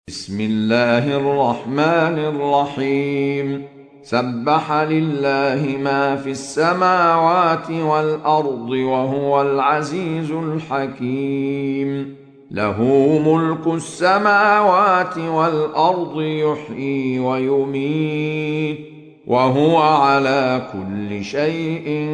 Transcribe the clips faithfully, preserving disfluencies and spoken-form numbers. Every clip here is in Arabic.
بسم الله الرحمن الرحيم سبح لله ما في السماوات والأرض وهو العزيز الحكيم له ملك السماوات والأرض يحيي ويميت وهو على كل شيء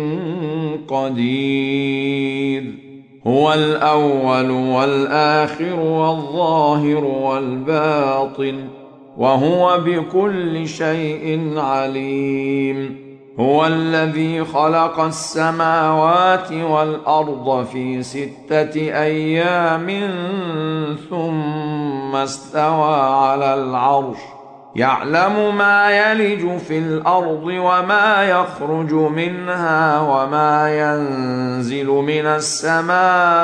قدير هو الأول والآخر والظاهر والباطن وهو بكل شيء عليم هو الذي خلق السماوات والأرض في ستة أيام ثم استوى على العرش يعلم ما يلج في الأرض وما يخرج منها وما ينزل من السماء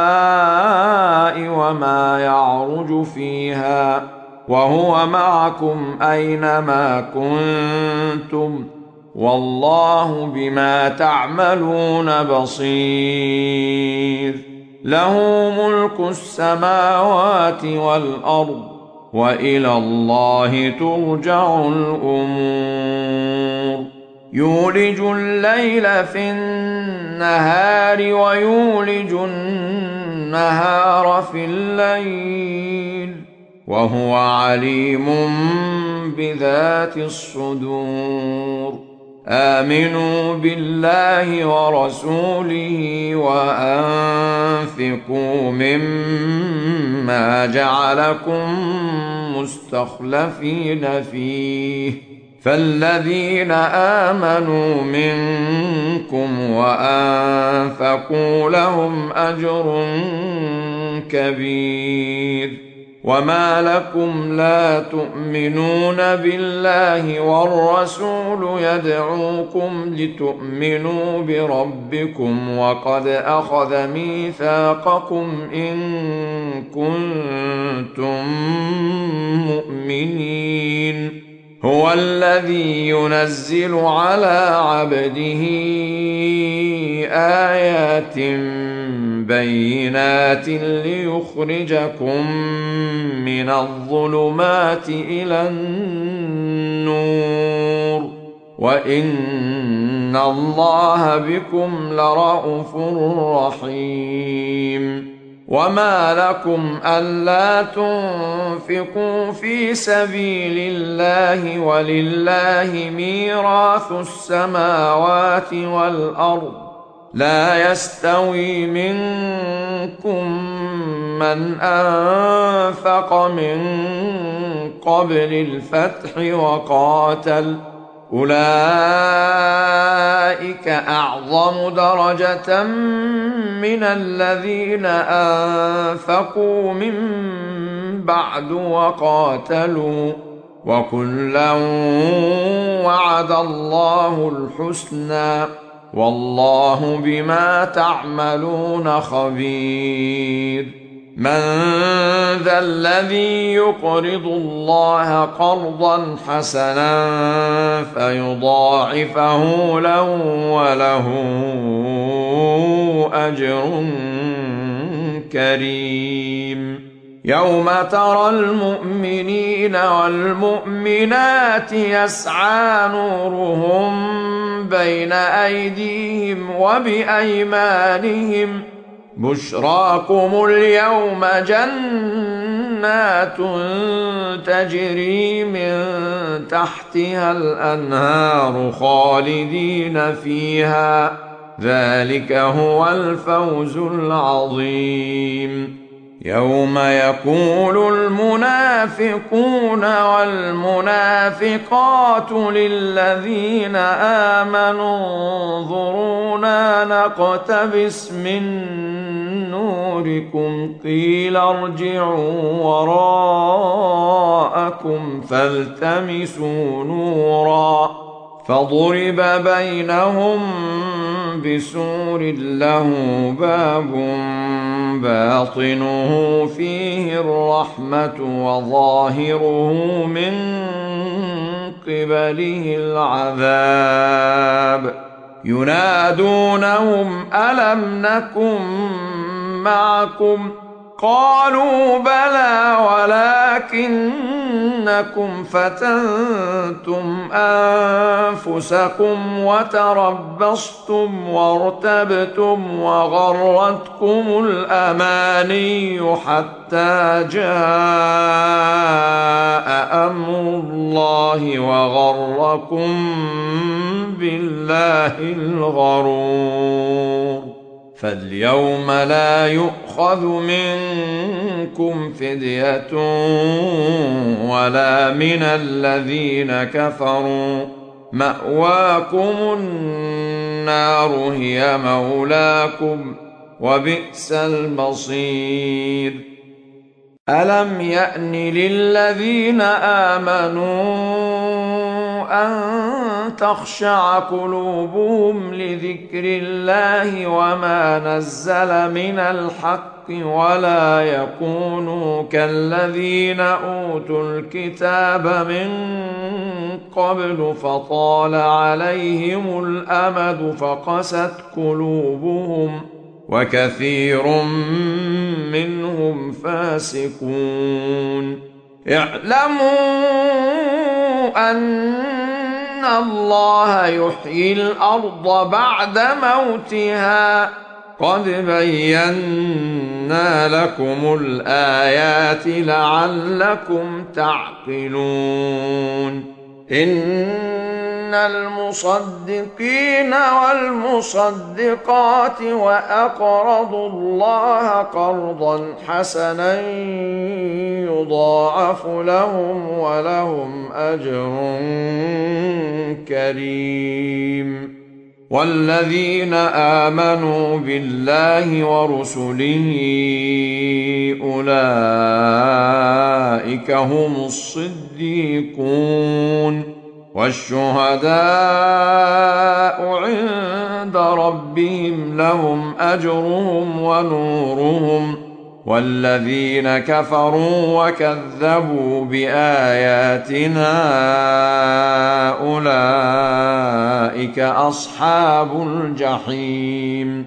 وما يعرج فيها وهو معكم أينما كنتم والله بما تعملون بصير له ملك السماوات والأرض وإلى الله ترجع الأمور يولج الليل في النهار ويولج النهار في الليل وهو عليم بذات الصدور آمنوا بالله ورسوله وأنفقوا مما جعلكم مستخلفين فيه فالذين آمنوا منكم وأنفقوا لهم أجر كبير وما لكم لا تؤمنون بالله والرسول يدعوكم لتؤمنوا بربكم وقد أخذ ميثاقكم إن كنتم مؤمنين هو الذي ينزل على عبده آيات بينات ليخرجكم من الظلمات إلى النور وإن الله بكم لرءوف رحيم وما لكم ألا تنفقوا في سبيل الله ولله ميراث السماوات والأرض لا يستوي منكم من أنفق من قبل الفتح وقاتل أولئك أعظم درجة من الذين أنفقوا من بعد وقاتلوا وكلا وعد الله الحسنى والله بما تعملون خبير من ذا الذي يقرض الله قرضا حسنا فيضاعفه له وله أجر كريم يوم ترى المؤمنين والمؤمنات يسعى نورهم بين أيديهم وبأيمانهم بشراكم اليوم جنات تجري من تحتها الأنهار خالدين فيها ذلك هو الفوز العظيم يوم يقول المنافقون والمنافقات للذين آمنوا انظرونا نقتبس من نوركم قيل ارجعوا وراءكم فالتمسوا نورا فضرب بينهم بسور له باب باطنه فيه الرحمة وظاهره من قبله العذاب ينادونهم ألم نكن معكم قالوا بلى ولكنكم فتنتم أنفسكم وتربصتم وارتبتم وغرتكم الأماني حتى جاء أمر الله وغركم بالله الغرور. فاليوم لا يؤخذ منكم فدية ولا من الذين كفروا، مأواكم النار هي مولاكم وبئس المصير. ألم يأن للذين آمنوا أن تخشع قلوبهم لذكر الله وما نزل من الحق ولا يكونوا كالذين أوتوا الكتاب من قبل فطال عليهم الأمد فقست قلوبهم وكثير منهم فاسقون. اعلموا أن الله يحيي الأرض بعد موتها قد بينا لكم الآيات لعلكم تعقلون. إن المصدقين والمصدقات وأقرضوا الله قرضا حسنا يضاعف لهم ولهم أجر كريم. والذين آمنوا بالله ورسله أولئك هم الصديقون والشهداء عند ربهم لهم أجرهم ونورهم. والذين كفروا وكذبوا بآياتنا أولئك أصحاب الجحيم.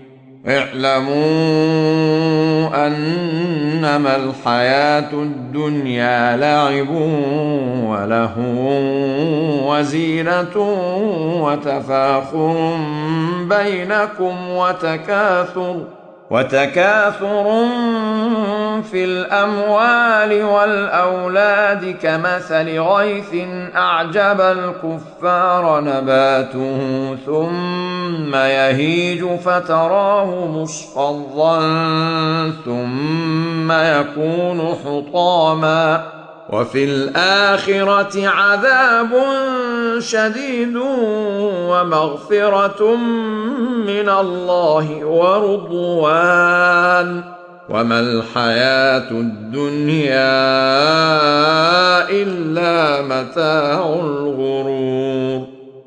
اعلموا أنما الحياة الدنيا لعب ولهو وزينة وتفاخر بينكم وتكاثر وتكاثر في الأموال والأولاد كمثل غيث أعجب الكفار نباته ثم يهيج فتراه مصفرا ثم يكون حطاما وفي الآخرة عذاب شديد ومغفرة من الله ورضوان وما الحياة الدنيا إلا متاع الغرور.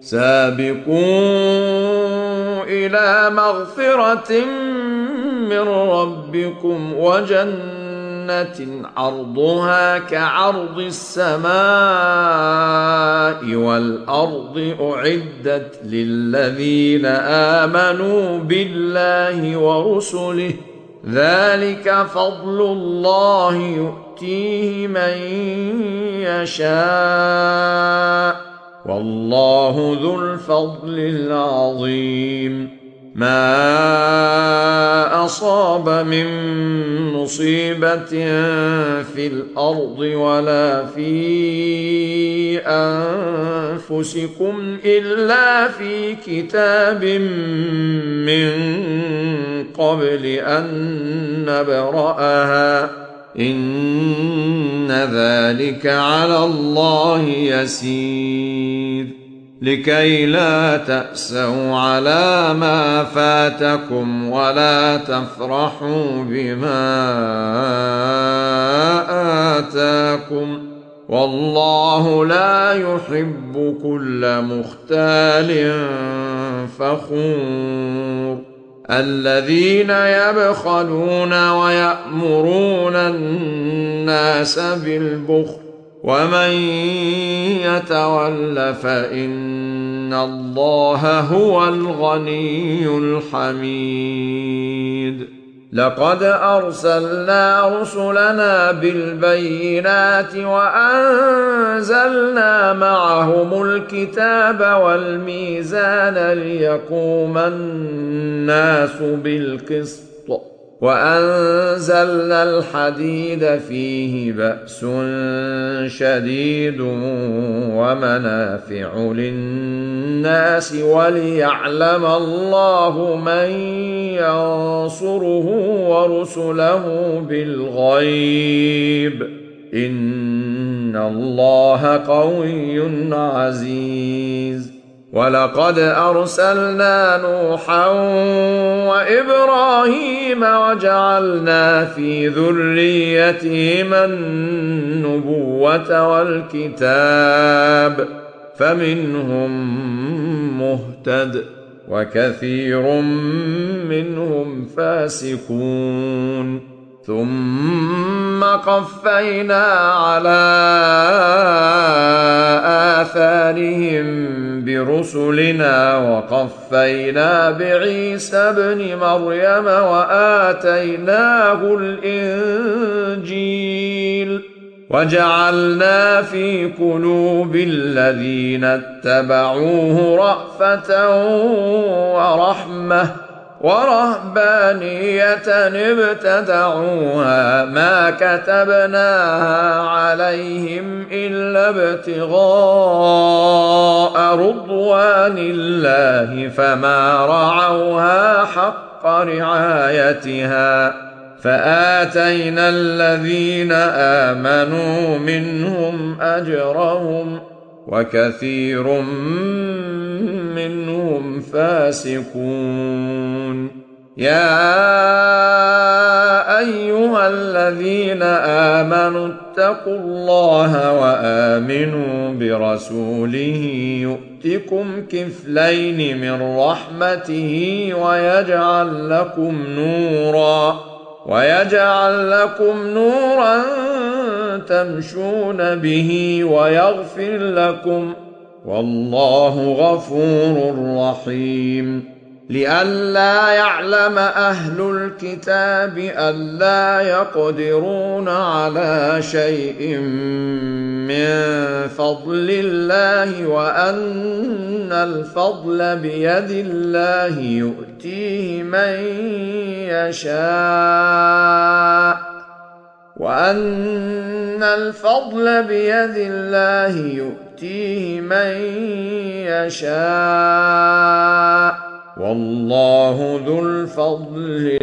سابقوا إلى مغفرة من ربكم وجنة عرضها كعرض السماء والأرض أعدت للذين آمنوا بالله ورسله ذلك فضل الله يؤتيه من يشاء والله ذو الفضل العظيم. ما أصاب من مصيبة في الأرض ولا في أنفسكم إلا في كتاب من قبل أن نبرأها إن ذلك على الله يسير. لكي لا تأسوا على ما فاتكم ولا تفرحوا بما آتاكم والله لا يحب كل مختال فخور. الذين يبخلون ويأمرون الناس بالبخل ومن يتول فإن الله هو الغني الحميد. لقد أرسلنا رسلنا بالبينات وأنزلنا معهم الكتاب والميزان ليقوم الناس بالقسط وأنزلنا الحديد فيه بأس شديد ومنافع للناس وليعلم الله من ينصره ورسله بالغيب إن الله قوي عزيز. ولقد أرسلنا نوحا وإبراهيم وجعلنا في ذريتهما النبوة والكتاب فمنهم مهتد وكثير منهم فاسقون. ثم قفينا على آثارهم برسلنا وقفينا بعيسى ابن مريم وآتيناه الإنجيل وجعلنا في قلوب الذين اتبعوه رأفة ورحمة ورهبانية ابتدعوها ما كتبناها عليهم إلا ابتغاء رضوان الله فما رعوها حق رعايتها فآتينا الذين آمنوا منهم أجرهم وكثير منهم فاسقون. يا أيها الذين آمنوا اتقوا الله وآمنوا برسوله يؤتكم كفلين من رحمته ويجعل لكم نورا ويجعل لكم نورا تمشون به ويغفر لكم والله غفور رحيم. لئلا يعلم أهل الكتاب ألا يقدرون على شيء من فضل الله وأن الفضل بيد الله يؤتيه من يشاء وأن الفضل بيد الله يؤتيه من يشاء والله ذو الفضل